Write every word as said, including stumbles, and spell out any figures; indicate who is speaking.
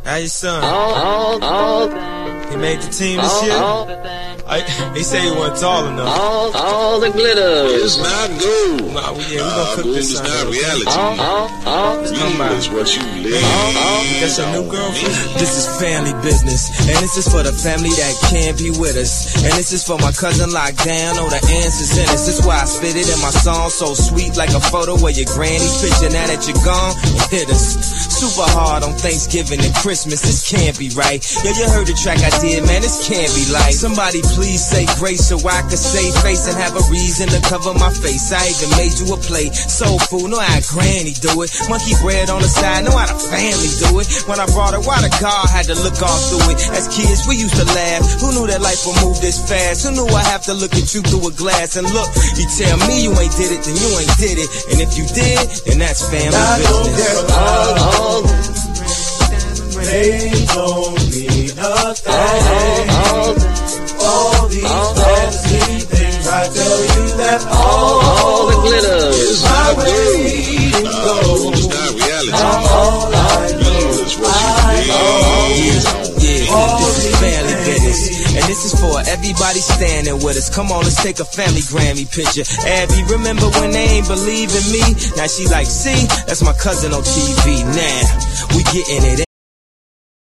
Speaker 1: How your son?
Speaker 2: All, all, all.
Speaker 1: He made the team this year? I, he said he wasn't tall enough.
Speaker 2: All, all the glitter.
Speaker 3: It's not gold.
Speaker 1: Nah, we, yeah, we gonna
Speaker 3: uh,
Speaker 1: cook
Speaker 3: gold
Speaker 1: this
Speaker 3: is
Speaker 1: Sunday.
Speaker 3: not reality.
Speaker 2: All, all, all.
Speaker 3: Real is what you live.
Speaker 1: That's your new girlfriend?
Speaker 4: This is family business, and this is for the family that can't be with us. And this is for my cousin locked down, oh the answer's in us. This is why I spit it in my song, so sweet like a photo of your granny's picture. Now that you're gone, it hit us super hard on Thanksgiving and Christmas. This can't be right. Yo, you heard the track I did, man, this can't be like. Somebody please say grace so I could save face and have a reason to cover my face. I even made you a plate. Soul food, know how granny do it. Monkey bread on the side, know how the family do it. When I brought her, why the car had to look all through it. As kids, we used to laugh. Who knew that life would move this fast? Who knew I have to look at you through a glass? And look, you tell me you ain't did it, then you ain't did it. And if you did, then that's family
Speaker 5: I
Speaker 4: business.
Speaker 5: don't care
Speaker 2: All, all.
Speaker 5: They don't mean nothing.
Speaker 2: All, all.
Speaker 5: All these
Speaker 2: all,
Speaker 5: fancy things, I tell you that all,
Speaker 2: all the glitter.
Speaker 3: It's
Speaker 5: my
Speaker 3: not
Speaker 5: way
Speaker 3: gold.
Speaker 5: to
Speaker 3: Uh,
Speaker 5: go.
Speaker 3: gold is not reality.
Speaker 5: All I
Speaker 3: Real
Speaker 5: know,
Speaker 3: is what
Speaker 5: I
Speaker 3: you
Speaker 5: know.
Speaker 3: live.
Speaker 4: Yeah, this is family business. And this is for everybody standing with us. Come on, let's take a family Grammy picture. Abby, remember when they ain't believe in me? Now she like, see, that's my cousin on T V. Now, we getting it.